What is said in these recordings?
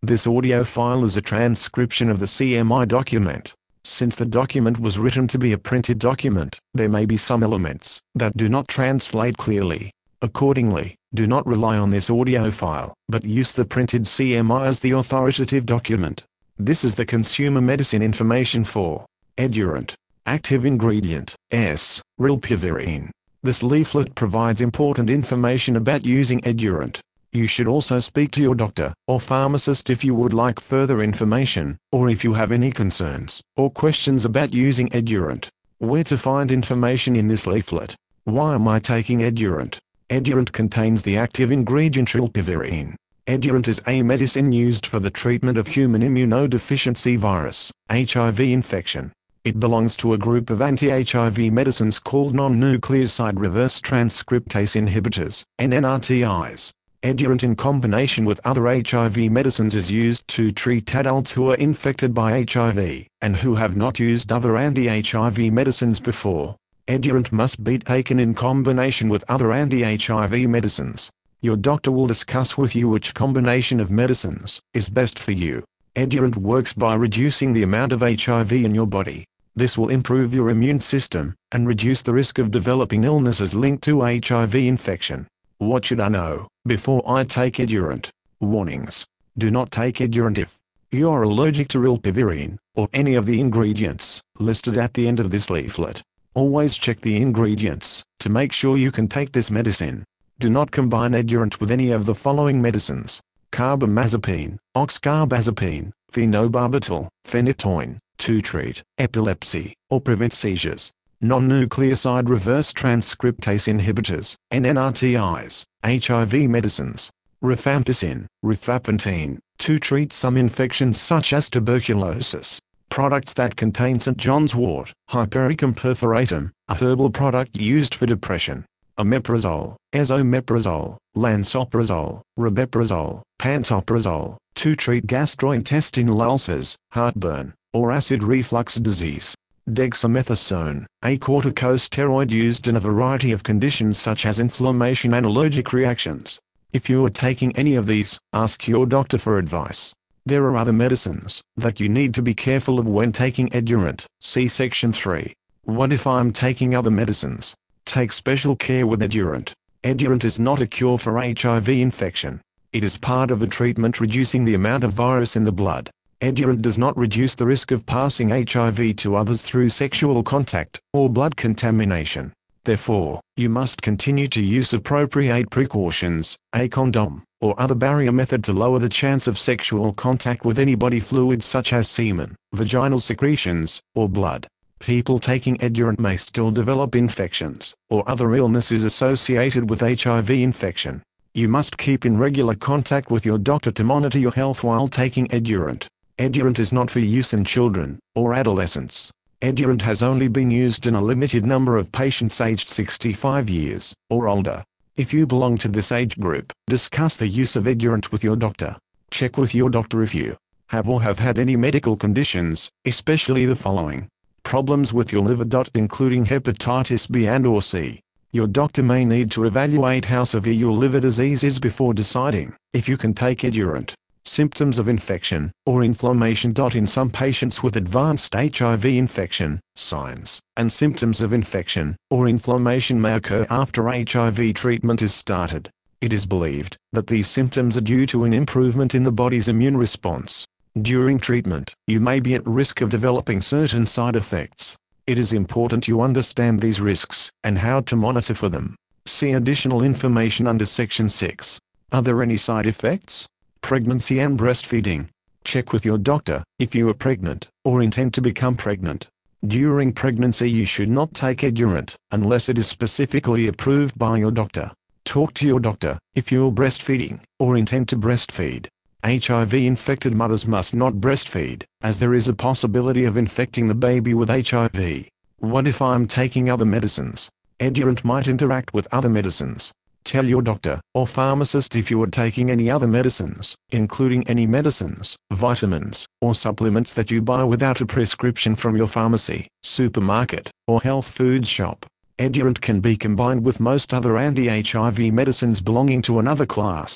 This audio file is a transcription of the CMI document. Since the document was written to be a printed document, there may be some elements that do not translate clearly. Accordingly, do not rely on this audio file, but use the printed CMI as the authoritative document. This is the consumer medicine information for Edurant. Active ingredient, S. Rilpivirine. This leaflet provides important information about using Edurant. You should also speak to your doctor or pharmacist if you would like further information, or if you have any concerns or questions about using Edurant. Where to find information in this leaflet? Why am I taking Edurant? Edurant contains the active ingredient rilpivirine. Edurant is a medicine used for the treatment of human immunodeficiency virus, HIV infection. It belongs to a group of anti-HIV medicines called non-nucleoside reverse transcriptase inhibitors, NNRTIs. Edurant in combination with other HIV medicines is used to treat adults who are infected by HIV, and who have not used other anti-HIV medicines before. Edurant must be taken in combination with other anti-HIV medicines. Your doctor will discuss with you which combination of medicines is best for you. Edurant works by reducing the amount of HIV in your body. This will improve your immune system, and reduce the risk of developing illnesses linked to HIV infection. What should I know before I take Edurant? Warnings. Do not take Edurant if you are allergic to rilpivirine, or any of the ingredients listed at the end of this leaflet. Always check the ingredients to make sure you can take this medicine. Do not combine Edurant with any of the following medicines: carbamazepine, oxcarbazepine, phenobarbital, phenytoin, to treat epilepsy or prevent seizures. Non-nucleoside reverse transcriptase inhibitors, NNRTIs, HIV medicines. Rifampicin, rifampicin, to treat some infections such as tuberculosis. Products that contain St. John's wort, Hypericum perforatum, a herbal product used for depression. Omeprazole, esomeprazole, lansoprazole, rabeprazole, pantoprazole, to treat gastrointestinal ulcers, heartburn, or acid reflux disease. Dexamethasone, a corticosteroid used in a variety of conditions such as inflammation and allergic reactions. If you are taking any of these, ask your doctor for advice. There are other medicines that you need to be careful of when taking Edurant. See Section 3. What if I'm taking other medicines? Take special care with Edurant. Edurant is not a cure for HIV infection. It is part of a treatment reducing the amount of virus in the blood. Edurant does not reduce the risk of passing HIV to others through sexual contact or blood contamination. Therefore, you must continue to use appropriate precautions, a condom, or other barrier method to lower the chance of sexual contact with any body fluids such as semen, vaginal secretions, or blood. People taking Edurant may still develop infections or other illnesses associated with HIV infection. You must keep in regular contact with your doctor to monitor your health while taking Edurant. Edurant is not for use in children or adolescents. Edurant has only been used in a limited number of patients aged 65 years or older. If you belong to this age group, discuss the use of Edurant with your doctor. Check with your doctor if you have or have had any medical conditions, especially the following: problems with your liver. Including hepatitis B and or C. Your doctor may need to evaluate how severe your liver disease is before deciding if you can take Edurant. Symptoms of infection or inflammation. In some patients with advanced HIV infection, signs and symptoms of infection or inflammation may occur after HIV treatment is started. It is believed that these symptoms are due to an improvement in the body's immune response. During treatment, you may be at risk of developing certain side effects. It is important you understand these risks and how to monitor for them. See additional information under Section 6. Are there any side effects? Pregnancy and breastfeeding. Check with your doctor if you are pregnant or intend to become pregnant. During pregnancy you should not take Edurant unless it is specifically approved by your doctor. Talk to your doctor if you are breastfeeding or intend to breastfeed. HIV-infected mothers must not breastfeed, as there is a possibility of infecting the baby with HIV. What if I'm taking other medicines? Edurant might interact with other medicines. Tell your doctor or pharmacist if you are taking any other medicines, including any medicines, vitamins, or supplements that you buy without a prescription from your pharmacy, supermarket, or health food shop. Edurant can be combined with most other anti-HIV medicines belonging to another class.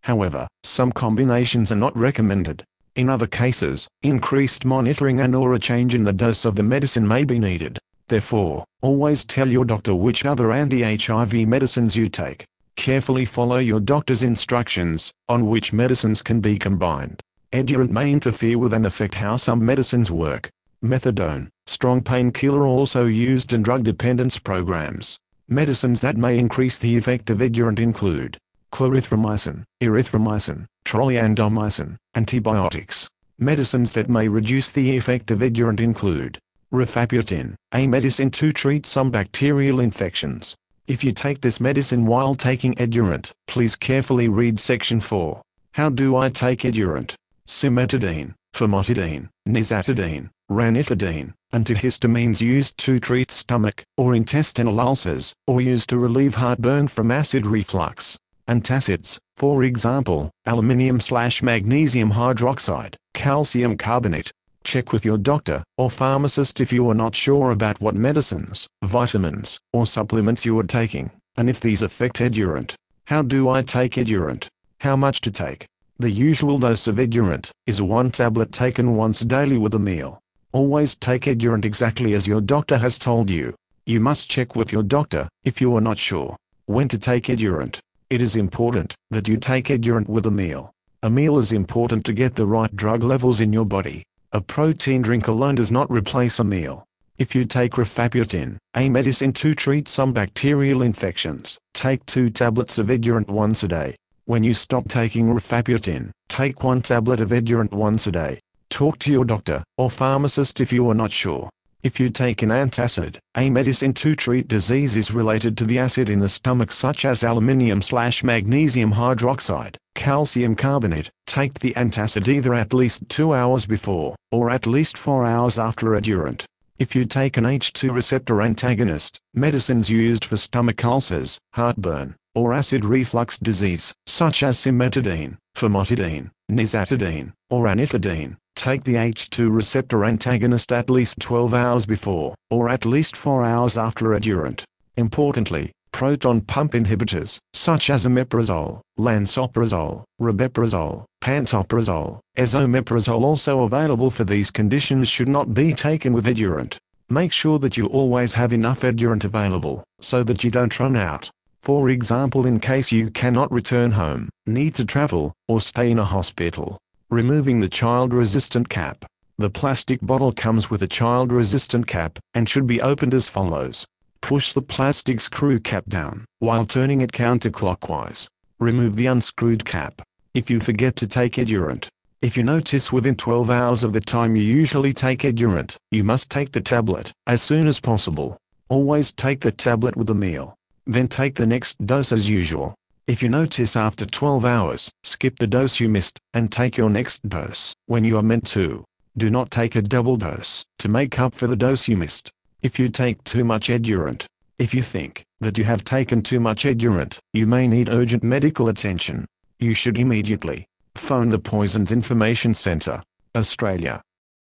However, some combinations are not recommended. In other cases, increased monitoring and/or a change in the dose of the medicine may be needed. Therefore, always tell your doctor which other anti-HIV medicines you take. Carefully follow your doctor's instructions on which medicines can be combined. Edurant may interfere with and affect how some medicines work. Methadone, strong painkiller, also used in drug dependence programs. Medicines that may increase the effect of Edurant include clarithromycin, erythromycin, troyandomycin. Antibiotics. Medicines that may reduce the effect of Edurant include rifabutin, a medicine to treat some bacterial infections. If you take this medicine while taking Edurant, please carefully read Section 4. How do I take Edurant? Cimetidine, famotidine, nizatidine, ranitidine, antihistamines used to treat stomach or intestinal ulcers, or used to relieve heartburn from acid reflux. Antacids, for example, aluminium/magnesium hydroxide, calcium carbonate. Check with your doctor or pharmacist if you are not sure about what medicines, vitamins, or supplements you are taking, and if these affect Edurant. How do I take Edurant? How much to take? The usual dose of Edurant is 1 tablet taken once daily with a meal. Always take Edurant exactly as your doctor has told you. You must check with your doctor if you are not sure when to take Edurant. It is important that you take Edurant with a meal. A meal is important to get the right drug levels in your body. A protein drink alone does not replace a meal. If you take rifabutin, a medicine to treat some bacterial infections, take 2 tablets of Edurant once a day. When you stop taking rifabutin, take 1 tablet of Edurant once a day. Talk to your doctor or pharmacist if you are not sure. If you take an antacid, a medicine to treat diseases related to the acid in the stomach such as aluminium/magnesium hydroxide, calcium carbonate, take the antacid either at least 2 hours before, or at least 4 hours after Edurant. If you take an H2 receptor antagonist, medicines used for stomach ulcers, heartburn, or acid reflux disease, such as cimetidine, famotidine, nizatidine, or ranitidine, take the H2 receptor antagonist at least 12 hours before, or at least 4 hours after Edurant. Importantly, proton pump inhibitors, such as omeprazole, lansoprazole, rabeprazole, pantoprazole, esomeprazole, also available for these conditions, should not be taken with Edurant. Make sure that you always have enough Edurant available, so that you don't run out. For example, in case you cannot return home, need to travel, or stay in a hospital. Removing the child-resistant cap. The plastic bottle comes with a child-resistant cap, and should be opened as follows. Push the plastic screw cap down, while turning it counterclockwise. Remove the unscrewed cap. If you forget to take Edurant. If you notice within 12 hours of the time you usually take Edurant, you must take the tablet as soon as possible. Always take the tablet with a meal. Then take the next dose as usual. If you notice after 12 hours, skip the dose you missed, and take your next dose when you are meant to. Do not take a double dose to make up for the dose you missed. If you take too much Edurant. If you think that you have taken too much Edurant, you may need urgent medical attention. You should immediately phone the Poisons Information Centre, Australia.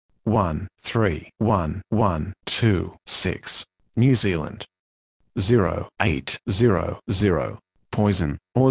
131126, New Zealand. 0800 Poison, or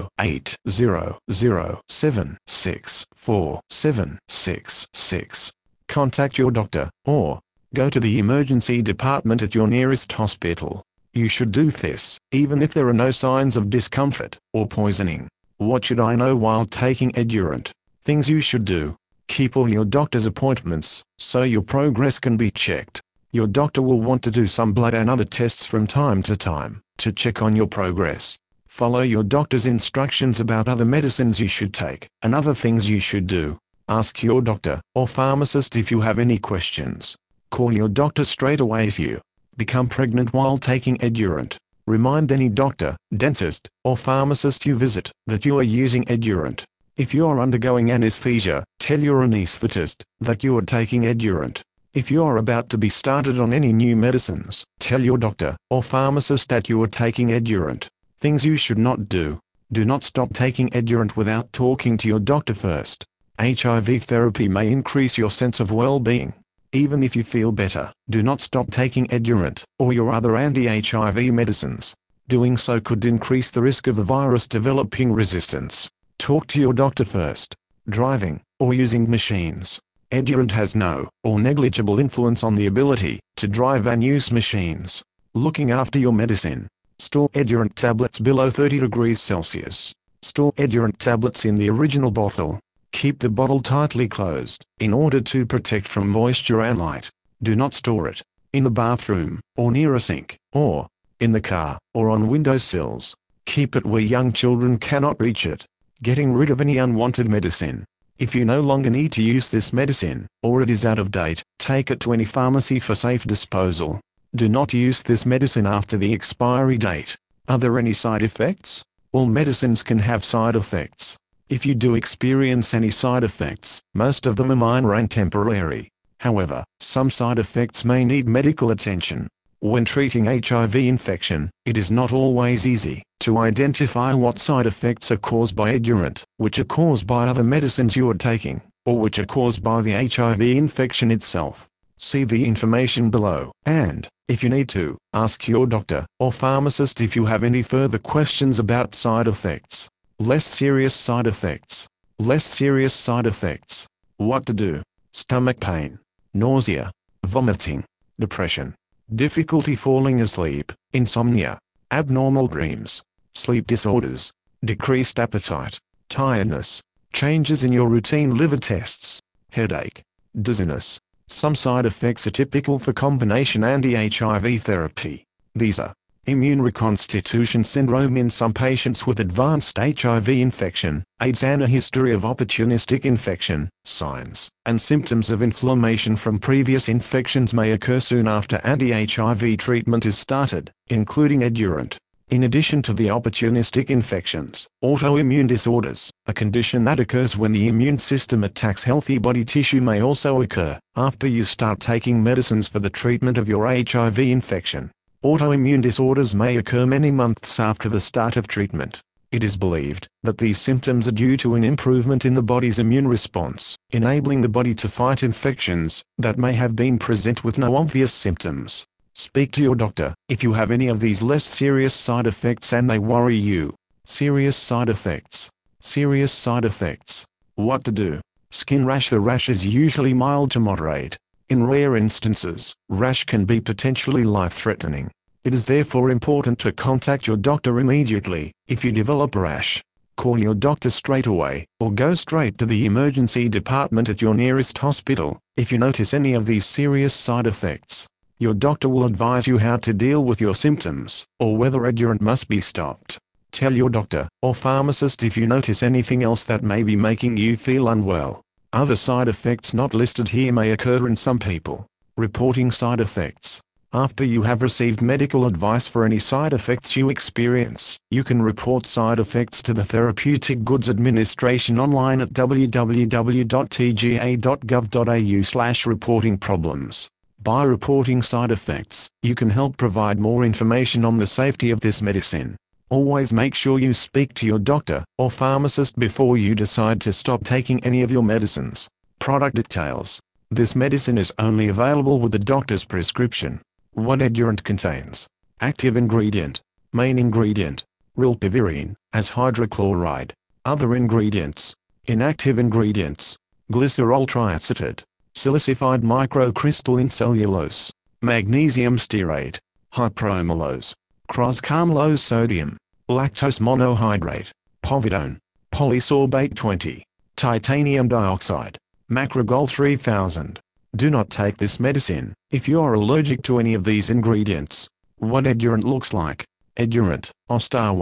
0800764766. Contact your doctor, or go to the emergency department at your nearest hospital. You should do this, even if there are no signs of discomfort or poisoning. What should I know while taking Edurant? Things you should do. Keep all your doctor's appointments, so your progress can be checked. Your doctor will want to do some blood and other tests from time to time, to check on your progress. Follow your doctor's instructions about other medicines you should take, and other things you should do. Ask your doctor or pharmacist if you have any questions. Call your doctor straight away if you become pregnant while taking Edurant. Remind any doctor, dentist, or pharmacist you visit that you are using Edurant. If you are undergoing anesthesia, tell your anesthetist that you are taking Edurant. If you are about to be started on any new medicines, tell your doctor or pharmacist that you are taking Edurant. Things you should not do. Do not stop taking Edurant without talking to your doctor first. HIV therapy may increase your sense of well-being. Even if you feel better, do not stop taking Edurant or your other anti-HIV medicines. Doing so could increase the risk of the virus developing resistance. Talk to your doctor first. Driving, or using machines. Edurant has no, or negligible influence on the ability, to drive and use machines. Looking after your medicine. Store Edurant tablets below 30 degrees Celsius. Store Edurant tablets in the original bottle. Keep the bottle tightly closed, in order to protect from moisture and light. Do not store it in the bathroom, or near a sink, or in the car, or on windowsills. Keep it where young children cannot reach it. Getting rid of any unwanted medicine. If you no longer need to use this medicine, or it is out of date, take it to any pharmacy for safe disposal. Do not use this medicine after the expiry date. Are there any side effects? All medicines can have side effects. If you do experience any side effects, most of them are minor and temporary. However, some side effects may need medical attention. When treating HIV infection, it is not always easy to identify what side effects are caused by Edurant, which are caused by other medicines you are taking, or which are caused by the HIV infection itself. See the information below, and, if you need to, ask your doctor or pharmacist if you have any further questions about side effects. Less serious side effects. Less serious side effects. What to do? Stomach pain, nausea, vomiting, depression, difficulty falling asleep, insomnia, abnormal dreams, sleep disorders, decreased appetite, tiredness, changes in your routine liver tests, headache, dizziness. Some side effects are typical for combination anti-HIV therapy. These are immune reconstitution syndrome in some patients with advanced HIV infection, AIDS and a history of opportunistic infection. Signs and symptoms of inflammation from previous infections may occur soon after anti-HIV treatment is started, including Edurant. In addition to the opportunistic infections, autoimmune disorders, a condition that occurs when the immune system attacks healthy body tissue, may also occur after you start taking medicines for the treatment of your HIV infection. Autoimmune disorders may occur many months after the start of treatment. It is believed that these symptoms are due to an improvement in the body's immune response, enabling the body to fight infections that may have been present with no obvious symptoms. Speak to your doctor if you have any of these less serious side effects and they worry you. Serious side effects. Serious side effects. What to do? Skin rash. The rash is usually mild to moderate. In rare instances, rash can be potentially life-threatening. It is therefore important to contact your doctor immediately if you develop a rash. Call your doctor straight away, or go straight to the emergency department at your nearest hospital if you notice any of these serious side effects. Your doctor will advise you how to deal with your symptoms, or whether Edurant must be stopped. Tell your doctor or pharmacist if you notice anything else that may be making you feel unwell. Other side effects not listed here may occur in some people. Reporting side effects. After you have received medical advice for any side effects you experience, you can report side effects to the Therapeutic Goods Administration online at www.tga.gov.au/reporting-problems. By reporting side effects, you can help provide more information on the safety of this medicine. Always make sure you speak to your doctor or pharmacist before you decide to stop taking any of your medicines. Product details. This medicine is only available with a doctor's prescription. What Edurant contains. Active ingredient. Main ingredient. Rilpivirine, as hydrochloride. Other ingredients. Inactive ingredients. Glycerol triacetate. Silicified microcrystalline cellulose. Magnesium stearate. Hypromellose. Croscarmellose sodium. Lactose monohydrate. Povidone. Polysorbate 20. Titanium dioxide. Macrogol 3000. Do not take this medicine if you are allergic to any of these ingredients. What Edurant looks like. Edurant, Ostar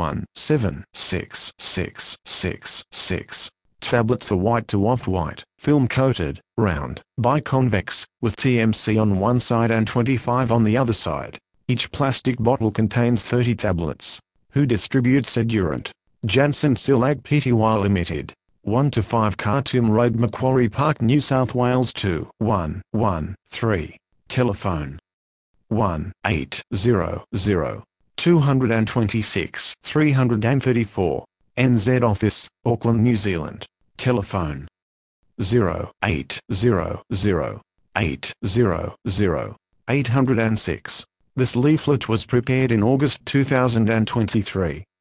1766666. Tablets are white to off-white, film-coated, round, biconvex, with TMC on one side and 25 on the other side. Each plastic bottle contains 30 tablets. Who distributes Edurant? Janssen Silag Pty Limited. 1-5 Khartoum Road, Macquarie Park, New South Wales 2113. Telephone 1-800-226-334. NZ Office, Auckland, New Zealand. Telephone 0800-800-806. This leaflet was prepared in August 2023.